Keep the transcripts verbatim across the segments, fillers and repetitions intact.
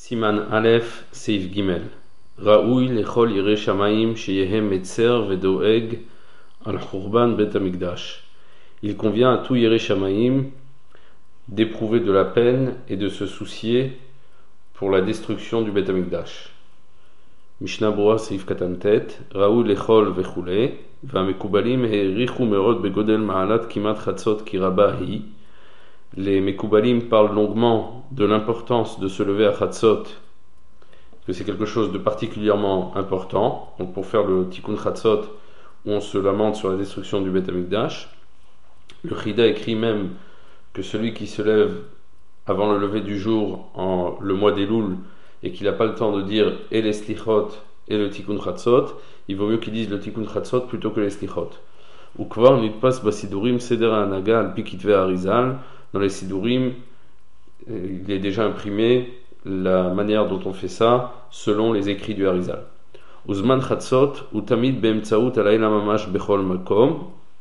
Siman Aleph Seif Gimel. Raoui lechol yirei shamayim sheyehem metzer vedoeg al churban bet hamikdash. Il convient à tout yirei shamayim d'éprouver de la peine et de se soucier pour la destruction du bet hamikdash. Mishnah Brura Seif Katantet. Raoui lechol vechule. והמקובלים העריכו מאוד בגודל מעלת כמעט חצות כי רבה היא. Les Mekoubalim parlent longuement de l'importance de se lever à Chatzot, que c'est quelque chose de particulièrement important. Donc pour faire le Tikkun Chatzot, où on se lamente sur la destruction du Beth Amikdash, le Chida écrit même que celui qui se lève avant le lever du jour en le mois d'Elul et qu'il n'a pas le temps de dire et les Slichot et le Tikkun Chatzot, il vaut mieux qu'il dise le Tikkun Chatzot plutôt que les Slichot. Ou kvar nitpas basidurim seder hanaga al pi kitve Arizal. Dans les Sidurim, il est déjà imprimé la manière dont on fait ça selon les écrits du Arizal. Uzman Chatzot utamid be'emtsaut alayla mamash bechol makom.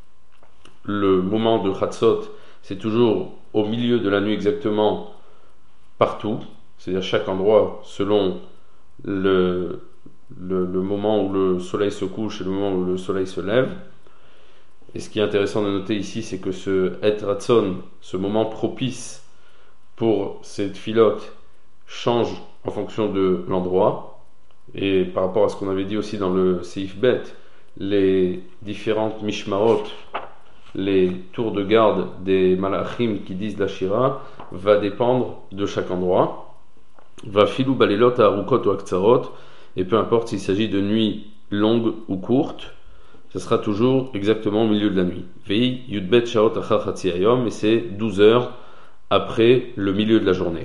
Le moment de Chatzot, c'est toujours au milieu de la nuit exactement partout, c'est-à-dire chaque endroit selon le, le, le moment où le soleil se couche et le moment où le soleil se lève. Et ce qui est intéressant de noter ici, c'est que ce Et Ratzon, ce moment propice pour cette filote, change en fonction de l'endroit. Et par rapport à ce qu'on avait dit aussi dans le Seif Bet, les différentes Mishmaot, les tours de garde des Malachim qui disent la Shira, va dépendre de chaque endroit. Va filou balelot à Arukot ou Aktsarot, et peu importe s'il s'agit de nuits longues ou courtes, ce sera toujours exactement au milieu de la nuit. Vei yudbet shaot achar chatzi hayom, et c'est douze heures après le milieu de la journée.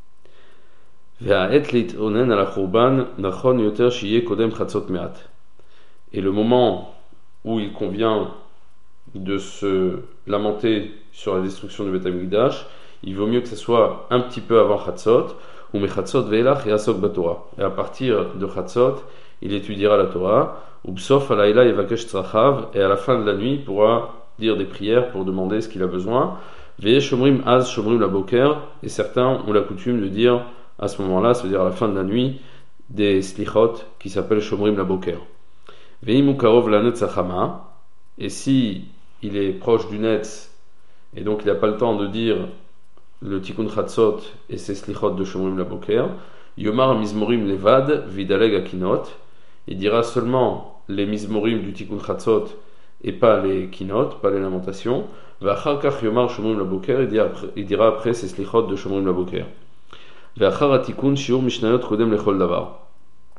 Ve'aet leitonen ala churban nachon yoter shiye kodem chatzot me'at. Et le moment où il convient de se lamenter sur la destruction du Beth Hamikdash, il vaut mieux que ce soit un petit peu avant chatzot, ou mechatzot ve'elach yasok batorah. Et à partir de chatzot, il étudiera la Torah. Ubsof alayla yevakesh tzrachav, et à la fin de la nuit il pourra dire des prières pour demander ce qu'il a besoin. Veye shomrim az shomrim la boker, et certains ont la coutume de dire à ce moment-là, c'est-à-dire à la fin de la nuit, des slichot qui s'appellent shomrim la boker. Vei mukarov la netzachama, et si il est proche du netz et donc il n'a pas le temps de dire le tikkun chatzot et ses slichot de shomrim la boker, yomar mizmorim levad vidaleg akinot, il dira seulement les mizmorim du tikkun chatzot et pas les kinot, pas les lamentations. Ve'achar kach yomar shomrim laboker, il dira après ces slichot de shomrim laboker. Ve'achar hatikun shiur mishnayot kodem lechol davar.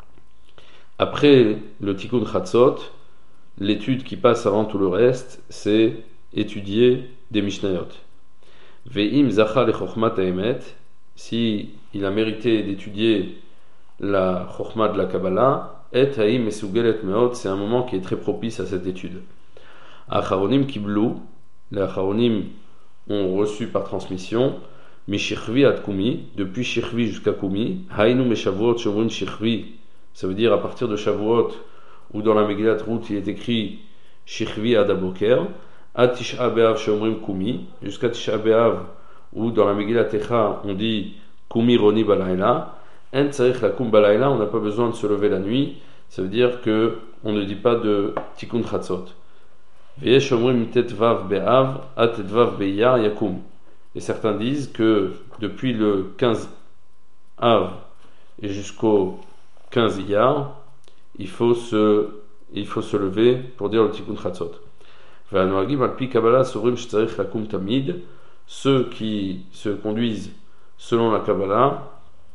Après le tikkun chatzot, l'étude qui passe avant tout le reste, c'est étudier des mishnayot. Ve'im zachar lechochmat ha'emet, si il a mérité d'étudier la chochma de la Kabbalah, et haïm mesugelet meot, c'est un moment qui est très propice à cette étude. Acharonim kiblu, les acharonim ont reçu par transmission, mishirvi ad kumi, depuis shirvi jusqu'à kumi, haïnu meshavuot shomrim shirvi, ça veut dire à partir de Shavuot, ou dans la Megillat Ruth il est écrit shirvi ad aboker, ad tisha be'av shomrim kumi, jusqu'à tisha be'av, ou dans la Megillat Echa on dit kumi roni balayla. En tzarich lakum balayla, on n'a pas besoin de se lever la nuit, ça veut dire que on ne dit pas de tikkun chatzot. Veyesh omrim tetvav be'av at tetvav be'iyar yakum. Et certains disent que depuis le quinze av et jusqu'au quinze iyar, il faut se il faut se lever pour dire le tikkun chatzot. Ve'anoagim al pi kabbalah sorim shtzarich lakum tamid, ceux qui se conduisent selon la Kabbalah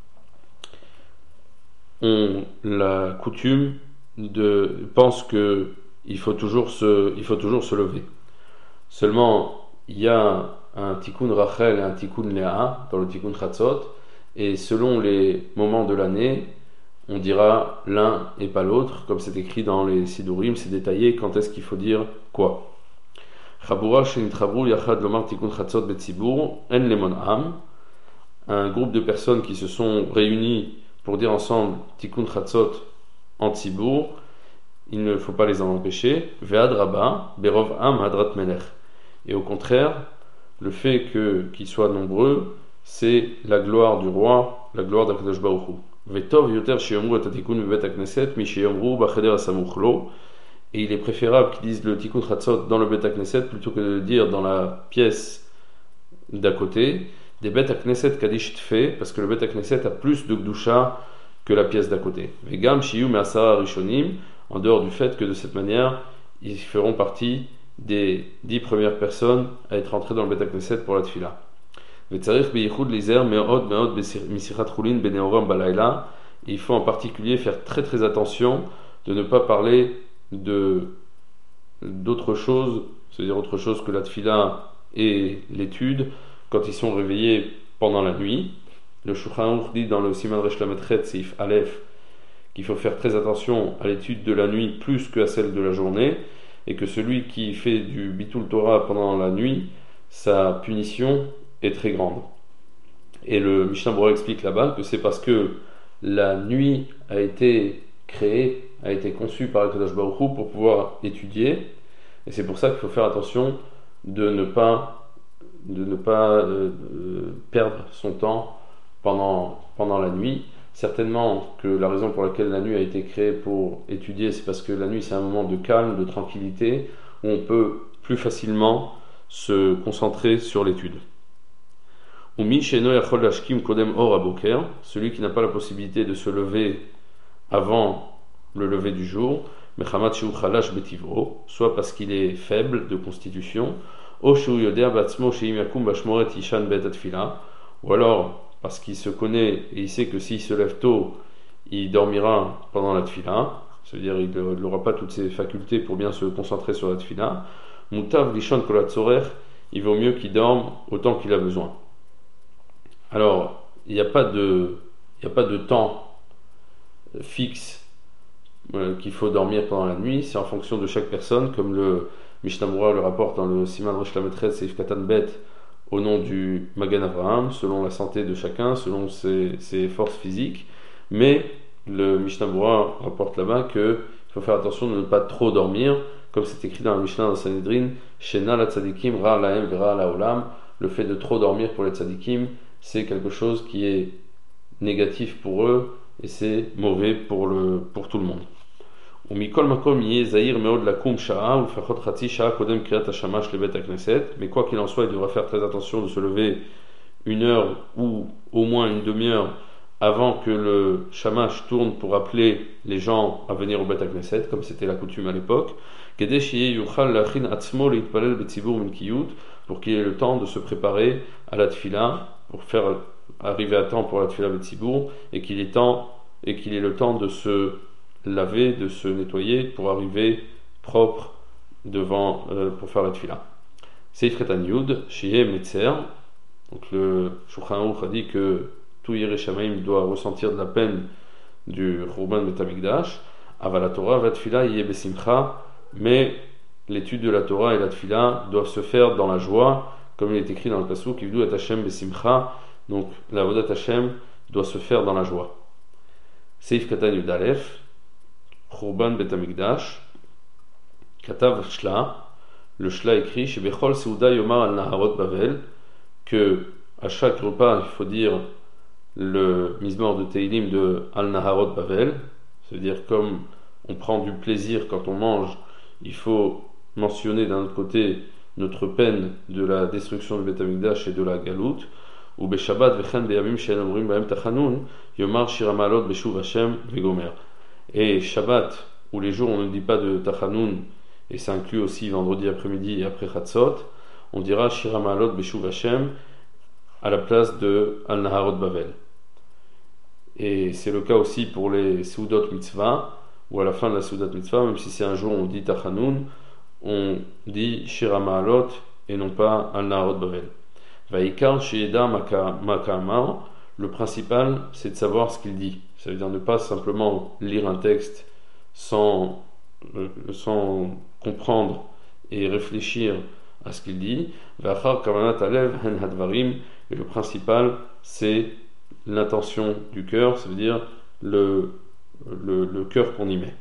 ont la coutume de pensent que il faut toujours se il faut toujours se lever. Seulement il y a un tikkun Rachel et un tikkun Léa dans le tikkun Chatzot, et selon les moments de l'année on dira l'un et pas l'autre, comme c'est écrit dans les Sidurim, c'est détaillé quand est-ce qu'il faut dire quoi. Chabura shenitchabru yachad lomar tikkun Chatzot betzibur en lemon am, un groupe de personnes qui se sont réunies pour dire ensemble tikkun chatzot en tzibour, il ne faut pas les en empêcher. Ve'ad rabba berov am hadrat melech, et au contraire le fait que qu'ils soient nombreux c'est la gloire du roi, la gloire d'Akadosh Baruch Hu. Vetov yoter sheyomru et hatikun bebet hakneset mi sheyomru bacheder hasamuch lo. Et il est préférable qu'ils disent le tikkun chatzot dans le bet hakneset plutôt que de le dire dans la pièce d'à côté. Des bet hakneset kadish tfe, parce que le bet hakneset a plus de gdusha que la pièce d'à côté. Vegam shiyu me'asara rishonim, en dehors du fait que de cette manière, ils feront partie des dix premières personnes à être entrées dans le bet hakneset pour la tfila. Vetzarich beyichud lizer me'od me'od misichat chulin beneoram balayla. Il faut en particulier faire très très attention de ne pas parler de d'autre chose, c'est-à-dire autre chose que la tfila et l'étude, quand ils sont réveillés pendant la nuit. Le Shulchan Aruch dit dans le Siman Resh Lamed Chet Seif Aleph qu'il faut faire très attention à l'étude de la nuit plus qu'à celle de la journée, et que celui qui fait du Bitul Torah pendant la nuit, sa punition est très grande. Et le Mishnah Berurah explique là-bas que c'est parce que la nuit a été créée, a été conçue par Akadosh Baruch Hu pour pouvoir étudier, et c'est pour ça qu'il faut faire attention de ne pas, de ne pas euh, perdre son temps pendant, pendant la nuit. Certainement que la raison pour laquelle la nuit a été créée pour étudier, c'est parce que la nuit c'est un moment de calme, de tranquillité, où on peut plus facilement se concentrer sur l'étude. Celui qui n'a pas la possibilité de se lever avant le lever du jour, soit parce qu'il est faible de constitution, ou alors parce qu'il se connaît et il sait que s'il se lève tôt, il dormira pendant la tfila, c'est-à-dire il n'aura pas toutes ses facultés pour bien se concentrer sur la tfila. Mutav lishon kol hatzorer, il vaut mieux qu'il dorme autant qu'il a besoin. Alors, il n'y a pas de, il n'y a pas de temps fixe euh, qu'il faut dormir pendant la nuit, c'est en fonction de chaque personne, comme le Mishnah Berurah le rapporte dans le Siman Resh Lamed Chet Seif Katan Bet, au nom du Magen Avraham, selon la santé de chacun, selon ses, ses forces physiques. Mais le Mishnah Berurah rapporte là-bas qu'il faut faire attention de ne pas trop dormir, comme c'est écrit dans le Mishnah dans Sanhedrin, Shena la tzadikim ra lahem vera laolam. Le fait de trop dormir pour les tzadikim, c'est quelque chose qui est négatif pour eux et c'est mauvais pour, le, pour tout le monde. Mais quoi qu'il en soit, il devra faire très attention de se lever une heure ou au moins une demi-heure avant que le shamash tourne pour appeler les gens à venir au Bet HaKnesset, comme c'était la coutume à l'époque, pour qu'il ait le temps de se préparer à la tfila, pour faire arriver à temps pour la tfila Betsibour, et qu'il ait temps et qu'il ait le temps de se laver, de se nettoyer pour arriver propre devant euh, pour faire la tfila. Seif Katan Yud, Sheye Metzer. Donc le Shulchan Aruch a dit que tout Yireh Shamayim doit ressentir de la peine du Churban Bet HaMikdash. Aval la Torah va tfila yeh besimcha, mais l'étude de la Torah et la tfila doivent se faire dans la joie, comme il est écrit dans le pasuk Ivdu et Hashem besimcha. Donc la vodat Hashem doit se faire dans la joie. Seif Katan Yud Aleph, Churban Bet HaMikdash, Katav Shla. Le Shla écrit chez Bechol Seuda Yomar al Naharot Bavel, que à chaque repas il faut dire le Mizmor de Teilim de al Naharot Bavel, c'est-à-dire comme on prend du plaisir quand on mange, il faut mentionner d'un autre côté notre peine de la destruction du Bet HaMikdash et de la Galout. Ou Beshabbat Vechen Beyamim She'en Omrim Bahem Tachanun Yomar Shir HaMa'alot Beshuv Hashem Vegomer. Et Shabbat, ou les jours où on ne dit pas de Tachanun, et ça inclut aussi vendredi après-midi et après Chatzot, on dira Shir HaMa'alot Beshuv Hashem à la place de Al Naharot Bavel. Et c'est le cas aussi pour les Seudot Mitzvah, ou à la fin de la Seudat Mitzvah, même si c'est un jour où on dit Tachanun, on dit Shir HaMa'alot et non pas Al Naharot Bavel. Vaikar Sheeda Makamar, le principal c'est de savoir ce qu'il dit. Ça veut dire ne pas simplement lire un texte sans, euh, sans comprendre et réfléchir à ce qu'il dit. Vachar Kavanat Alev Hen Hadvarim, et le principal c'est l'intention du cœur, ça veut dire le, le, le cœur qu'on y met.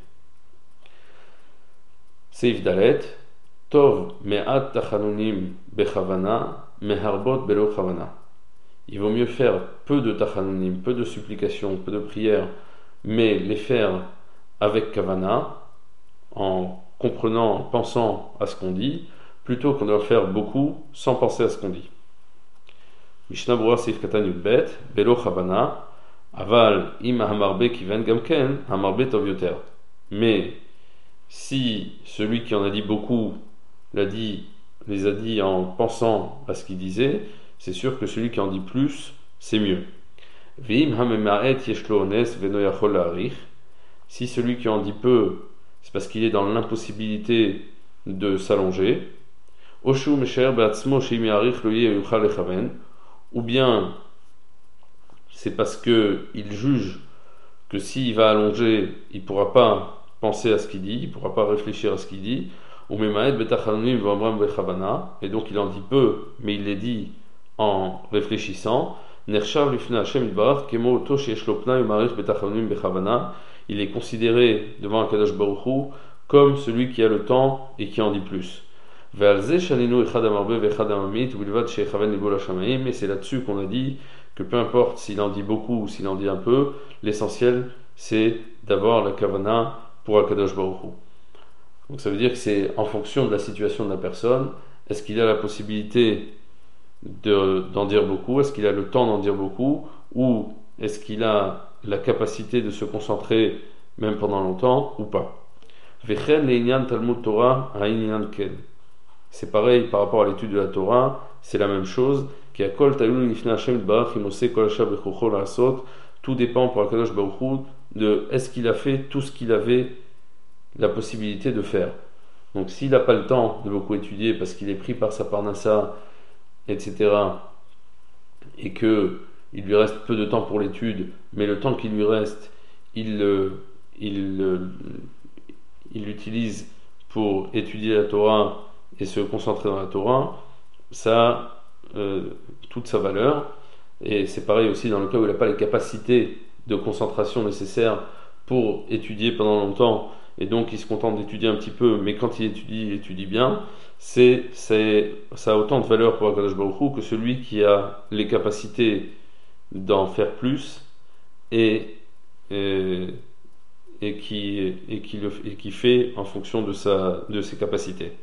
Seif Dalet, Tov Me'at Tachanunim Bechavana, Meharbot Belo Chavana. il vaut mieux faire peu de tachanunim, peu de supplications, peu de prières, mais les faire avec kavana, en comprenant, en pensant à ce qu'on dit, plutôt qu'on doit faire beaucoup sans penser à ce qu'on dit. Mishnah Berurah Seif Katan Yudbet, Belo Chavana, Aval im hamarbe kiven gamken, hamarbe tov yoter. Mais si celui qui en a dit beaucoup l'a dit, les a dit en pensant à ce qu'il disait, c'est sûr que celui qui en dit plus, c'est mieux. Ve'im hamemaet yeshlo ones veno yachol la'arich. Si celui qui en dit peu, c'est parce qu'il est dans l'impossibilité de s'allonger. Oshu mesher be'atzmo she'im ya'arich lo yeh yuchal lechaven. Ou bien c'est parce que il juge que s'il va allonger, il ne pourra pas penser à ce qu'il dit, il ne pourra pas réfléchir à ce qu'il dit. Ou memaet betachanunim v'amram bechavana. Et donc il en dit peu, mais il les dit en réfléchissant. Nershav lifnei Hashem yitbarach kemo oto sheyesh lo pnai u'marich betachanunim bechavana. Il est considéré devant Akadosh Baruch Hu comme celui qui a le temps et qui en dit plus. Et c'est là-dessus qu'on a dit que peu importe s'il en dit beaucoup ou s'il en dit un peu, l'essentiel c'est d'avoir la kavana pour Akadosh Baruch Hu. Donc ça veut dire que c'est en fonction de la situation de la personne, est-ce qu'il a la possibilité de, d'en dire beaucoup, est-ce qu'il a le temps d'en dire beaucoup, ou est-ce qu'il a la capacité de se concentrer même pendant longtemps ou pas. C'est pareil par rapport à l'étude de la Torah, c'est la même chose. Tout dépend pour Akadosh Baruch Hu de est-ce qu'il a fait tout ce qu'il avait la possibilité de faire. Donc s'il n'a pas le temps de beaucoup étudier parce qu'il est pris par sa parnassa, et cetera, et que il lui reste peu de temps pour l'étude, mais le temps qu'il lui reste, il il il l'utilise pour étudier la Torah et se concentrer dans la Torah, ça a euh, toute sa valeur. Et c'est pareil aussi dans le cas où il n'a pas les capacités de concentration nécessaires pour étudier pendant longtemps, et donc il se contente d'étudier un petit peu, mais quand il étudie, il étudie bien. C'est, c'est, ça a autant de valeur pour Akadosh Baruch Hu que celui qui a les capacités d'en faire plus et, et, et, qui, et, qui, le, et qui fait en fonction de, sa, de ses capacités.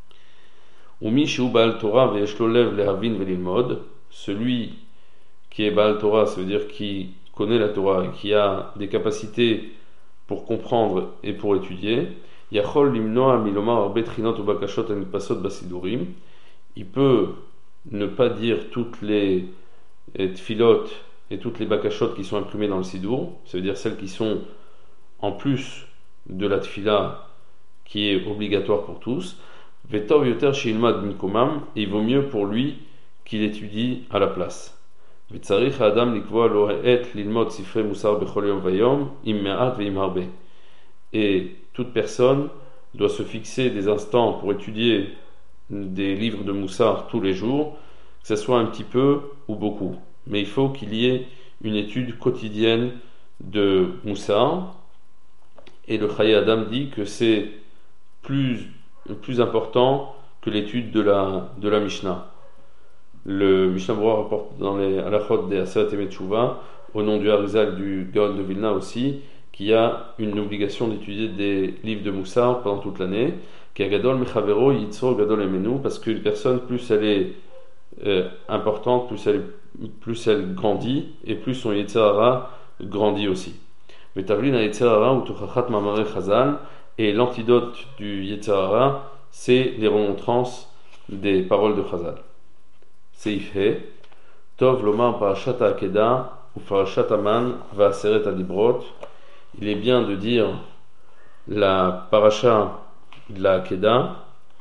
Umi shu Baal Torah ve'eshlo lev lehavin ve'lilmod. Celui qui est Baal Torah, ça veut dire qui connaît la Torah et qui a des capacités pour comprendre et pour étudier. Yachol limnoa milomar arbe trinot ubakashot enipasot basidurim. Il peut ne pas dire toutes les tfilot et toutes les bakashot qui sont imprimées dans le sidour, ça veut dire celles qui sont en plus de la tfila qui est obligatoire pour tous. Vetov yoter sheilmad minkomam, et il vaut mieux pour lui qu'il étudie à la place. Vetzarich adam likvoa lo et lilmod sifrei musar bechol yom vayom im me'at ve'im harbe. Et toute personne doit se fixer des instants pour étudier des livres de Moussar tous les jours, que ce soit un petit peu ou beaucoup. Mais il faut qu'il y ait une étude quotidienne de Moussar. Et le Chaye Adam dit que c'est plus, plus important que l'étude de la, de la Mishnah. Le Mishnah Berurah rapporte dans les Halachot des Aseret Emet Tshuva, au nom du Harizal du Gaon de Vilna aussi, qu'il y a une obligation d'étudier des livres de Moussar pendant toute l'année, qui est Gadol Mechavero Yitzor Gadol Emenu, parce qu'une personne, plus elle est euh, importante, plus elle, plus elle grandit, et plus son Yetzer Hara grandit aussi. Metavlin Yetzer Hara ou Tuchachat Mamare Chazal, et l'antidote du Yetzer Hara, c'est les remontrances des paroles de Chazal. Seif He, Tov Lomar Parashat HaAkeda ou Parashat Aman Va'aseret Adibrot. Il est bien de dire la paracha de la Hakeda.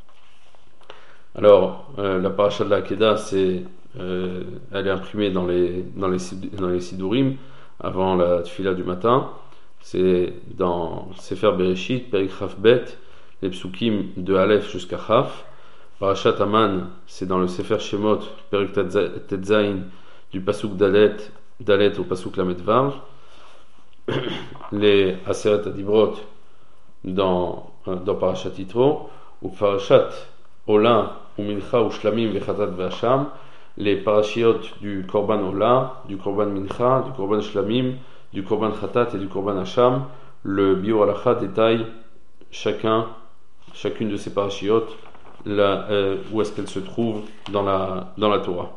Alors, euh, la paracha de la Hakeda, c'est, euh, elle est imprimée dans les, dans les, dans les Sidurim avant la Tfila du matin. C'est dans Sefer Bereshit, Perik Chaf Bet, les psukim de Aleph jusqu'à Chaf. Parashat Aman, c'est dans le Sefer Shemot, Perik Tetzain, du Pasuk Dalet, Dalet au Pasuk Lamed Vav. Les Aseret Adibrot dans, dans Parashat Yitro, ou Parashat Ola ou Mincha ou Shlamim Vechatat Ve'asham, les parachiotes du Korban Ola, du Korban Mincha, du Korban Shlamim, du Korban Khatat et du Korban Hacham. Le Biur Halacha détaille chacun, chacune de ces parachiotes, là, euh, où est-ce qu'elle se trouve dans la, dans la Torah.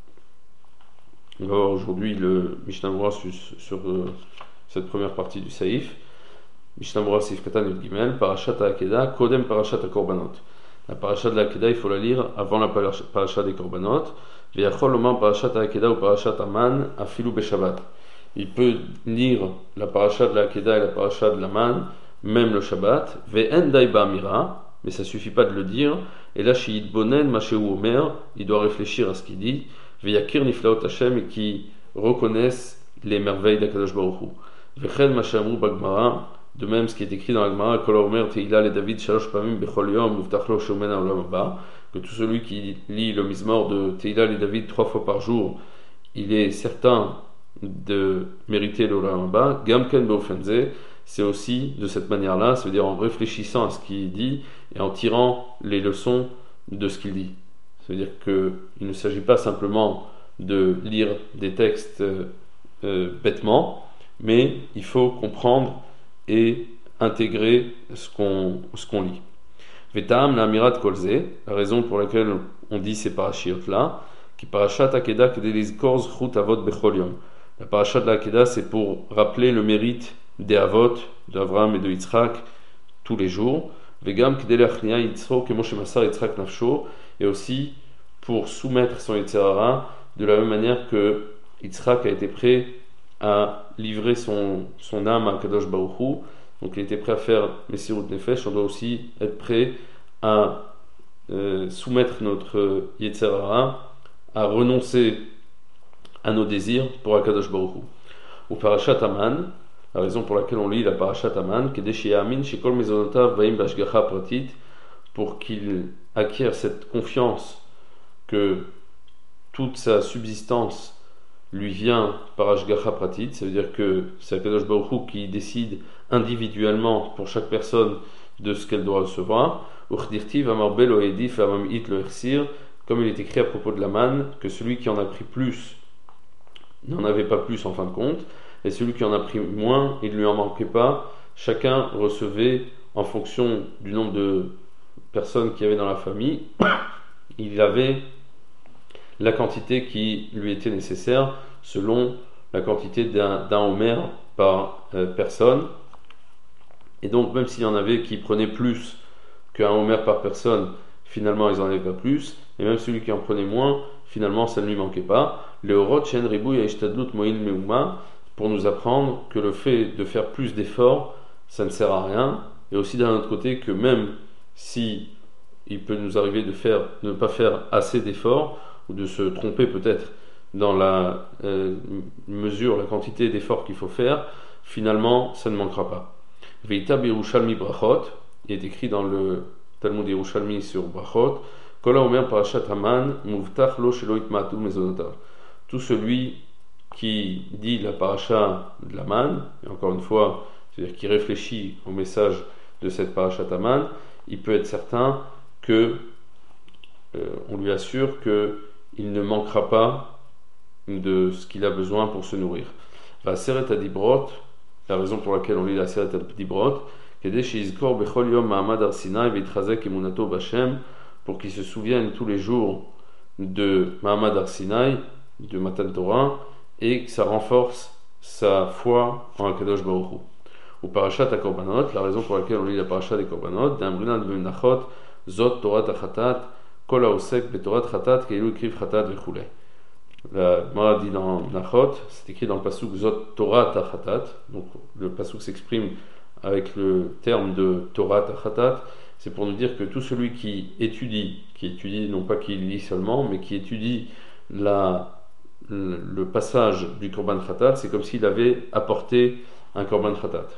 On va voir aujourd'hui le Mishnah Berurah sur, sur euh, cette première partie du Saïf. Mishnah Berurah Saïf Katan Yud Gimel, Parashat HaAkeda, Kodem Parashat HaKorbanot. La Parashat de l'Akeda, il faut la lire avant la Parashat des Korbanot. Ve'yachol lomar Parashat HaAkeda ou Parashat Aman, Afilu Beshabbat. Il peut lire la Parashat de l'Akeda et la Parashat de l'Aman, même le Shabbat. Ve'en dai ba'amira, mais ça suffit pas de le dire. Et là, chez Yidbonen, Mashéou Omer, il doit réfléchir à ce qu'il dit. Ve'yakir niflaot Hashem, et qui reconnaissent les merveilles d'Akadosh Baruch Hu. Ve'chen Mashamru Bagmara, de même ce qui est écrit dans la Gemara, Kol Omer Teila le David Shalosh Pamim Bechol Yom Muftach Lo Shomena Olam Haba, que tout celui qui lit le Mizmor de Teila le David trois fois par jour, il est certain de mériter l'Olam Haba. Gamken Beofenze, c'est aussi de cette manière-là, c'est-à-dire en réfléchissant à ce qu'il dit et en tirant les leçons de ce qu'il dit. C'est-à-dire qu'il ne s'agit pas simplement de lire des textes euh, euh, bêtement, mais il faut comprendre et intégrer ce qu'on, ce qu'on lit. Vetam la amirat kolze, la raison pour laquelle on dit ces parachiotes-là, qui parachat akeda kedelizkor zchut avot bechol yom. La parachat de l'Akeda, c'est pour rappeler le mérite des avot, d'Avraham et de Yitzhak, tous les jours. Vegam kedelachnia yitzro kemo shemasar Yitzhak nafsho, et aussi pour soumettre son Yetzirara de la même manière que Yitzhak a été prêt à livrer son, son âme à Kadosh Baruch Hu. Donc il était prêt à faire Messirut Nefesh. On doit aussi être prêt à euh, soumettre notre Yetzirara, à renoncer à nos désirs pour Akadosh Baruch Hu. Ou Parashat Aman, la raison pour laquelle on lit la Parashat Aman, Kedesh Yamin Shekol Mezonotav Baim Bashgacha Pratit, pour qu'il acquiert cette confiance que toute sa subsistance lui vient par Ashgacha Pratit, ça veut dire que c'est Akadosh Baruch Hu qui décide individuellement pour chaque personne de ce qu'elle doit recevoir. Uchdirtiv Amar Belo Edif Amam It Lo Ersir, comme il est écrit à propos de la manne, que celui qui en a pris plus n'en avait pas plus en fin de compte, et celui qui en a pris moins, il ne lui en manquait pas. Chacun recevait en fonction du nombre de personnes qu'il y avait dans la famille, il avait la quantité qui lui était nécessaire selon la quantité d'un, d'un homer par euh, personne. Et donc même s'il y en avait qui prenaient plus qu'un homer par personne, finalement ils n'en avaient pas plus, et même celui qui en prenait moins, finalement ça ne lui manquait pas. Le Horot Shen Ribouy Aishtadlut Moïl Meuma, pour nous apprendre que le fait de faire plus d'efforts, ça ne sert à rien, et aussi d'un autre côté que même si il peut nous arriver de faire, de ne pas faire assez d'efforts, ou de se tromper peut-être dans la euh, mesure, la quantité d'efforts qu'il faut faire, finalement ça ne manquera pas. Veita Yerushalmi Brachot, il est écrit dans le Talmud Yerushalmi sur Brachot, Kola Omer Parashat Haman, Muvtach Lo Shelo Yitmatu Mezonotav. Tout celui qui dit la parasha de l'Aman, et encore une fois, c'est-à-dire qui réfléchit au message de cette parashat Haman, il peut être certain que euh, on lui assure que il ne manquera pas de ce qu'il a besoin pour se nourrir. La Seret Adibrot, la raison pour laquelle on lit la Seret Adibrot, pour qu'il se souvienne tous les jours de Mahamad Ar-Sinai, de Matan Torah, et que ça renforce sa foi en Akadosh Baruch Hu. Ou Parashat HaKorbanot, la raison pour laquelle on lit la Parashat des Korbanot, d'Ambrinan de Menachot, Zot Torah Tachatat, Kol haosek betorat chatat keilu ekriv chatat vechule. La Gemara dit dans Nachot, c'est écrit dans le pasuk Zot Torah Tachatat, donc le pasuk s'exprime avec le terme de Torah Tachatat, c'est pour nous dire que tout celui qui étudie, qui étudie non pas qui lit seulement, mais qui étudie la, le, le passage du Korban Chatat, c'est comme s'il avait apporté un Korban Chatat.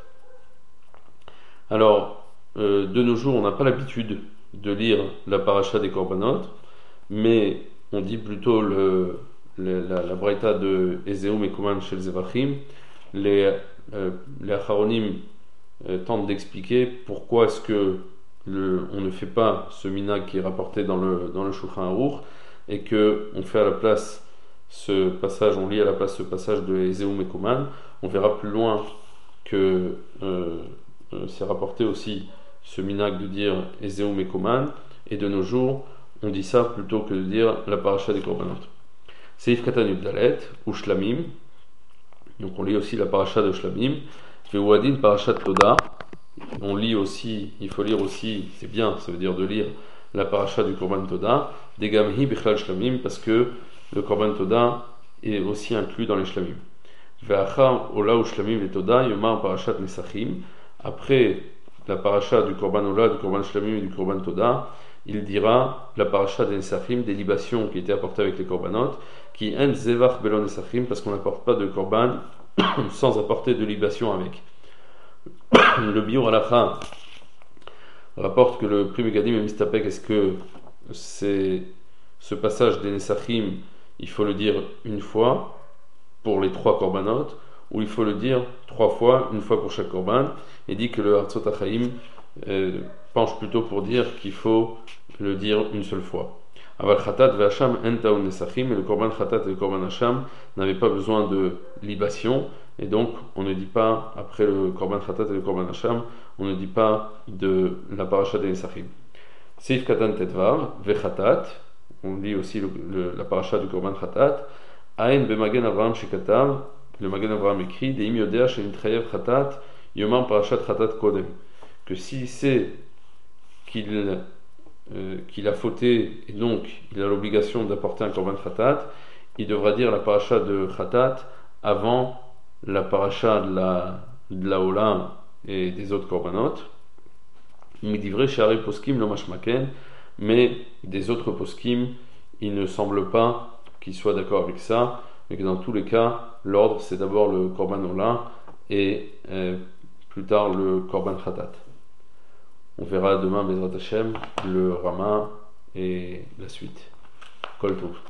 Alors, euh, de nos jours, on n'a pas l'habitude de lire la paracha des Korbanot, mais on dit plutôt le, le, la, la braïta de Ezeu Mekuman Shel Zevachim. Les, euh, les Acharonim euh, tentent d'expliquer pourquoi est-ce que le, on ne fait pas ce minhag qui est rapporté dans le, dans le Shulchan Aruch, et que on fait à la place ce passage, on lit à la place ce passage de Ezeu Mekoman, on verra plus loin que euh, euh, c'est rapporté aussi ce minag de dire Ezeu Mekoman, et de nos jours on dit ça plutôt que de dire la paracha des korbanot. Seif Katan Yuddalet, ou Shlamim, donc on lit aussi la paracha de Shlamim, Veuadin Parashat Toda, on lit aussi, il faut lire aussi, c'est bien, ça veut dire de lire la paracha du Korban Toda, Degamhi Bichlal Shlamim, parce que le Korban Toda est aussi inclus dans les Shlamim. Ve'acha Ola ou Shlamim et Toda, Yomar Parashat Nesachim, après la paracha du Korban Ola, du Korban Shlamim et du Korban Toda, il dira la paracha des Nesachim, des libations qui étaient apportées avec les Korbanot, qui en Zevach Belon Nesachim, parce qu'on n'apporte pas de Korban sans apporter de libation avec. Le Biur Halacha rapporte que le Pri Megadim et Mistapek, est-ce que c'est ce passage des Nesachim, il faut le dire une fois pour les trois korbanot, ou il faut le dire trois fois, une fois pour chaque korban, et dit que le Hartzot HaChaim euh, penche plutôt pour dire qu'il faut le dire une seule fois. Aval Khatat ve'Hasham entaun Nesachim, et le korban Khatat et le korban Hasham n'avaient pas besoin de libation, et donc on ne dit pas, après le korban Khatat et le korban Hasham, on ne dit pas de la paracha des Nesachim. Seif Katan Tetvav ve'Khatat, on lit aussi le, le, la paracha du korban Khatat, Aïn b'Magen Avraham shekatav, le Magen Avraham écrit, Deim yodea she'nitchayev Khatat, yomar parashat Khatat kodem, que s'il sait qu'il euh, qu'il a fauté et donc il a l'obligation d'apporter un korban Khatat, il devra dire la paracha de Khatat avant la paracha de la, de la Ola et des autres korbanot. Midivre she'arei poskim lo mashmaken, mais des autres poskim, il ne semble pas qu'ils soient d'accord avec ça, mais que dans tous les cas, l'ordre c'est d'abord le korban Ola et euh, plus tard le korban Khatat. On verra demain Bezrat Hashem le Rama et la suite. Kol Tov.